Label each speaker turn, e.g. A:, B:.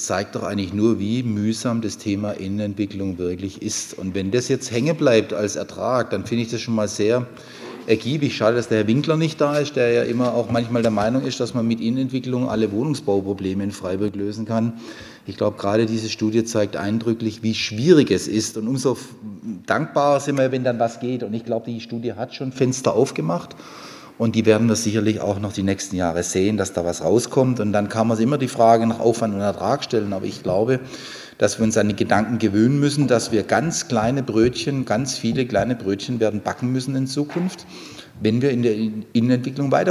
A: zeigt doch eigentlich nur, wie mühsam das Thema Innenentwicklung wirklich ist. Und wenn das jetzt hängen bleibt als Ertrag, dann finde ich das schon mal sehr ergiebig. Schade, dass der Herr Winkler nicht da ist, der ja immer auch manchmal der Meinung ist, dass man mit Innenentwicklung alle Wohnungsbauprobleme in Freiburg lösen kann. Ich glaube, gerade diese Studie zeigt eindrücklich, wie schwierig es ist. Und umso dankbarer sind wir, wenn dann was geht. Und ich glaube, die Studie hat schon Fenster aufgemacht. Und die werden wir sicherlich auch noch die nächsten Jahre sehen, dass da was rauskommt. Und dann kann man sich immer die Frage nach Aufwand und Ertrag stellen. Aber ich glaube, dass wir uns an die Gedanken gewöhnen müssen, dass wir ganz kleine Brötchen, ganz viele kleine Brötchen werden backen müssen in Zukunft, wenn wir in der Innenentwicklung weiter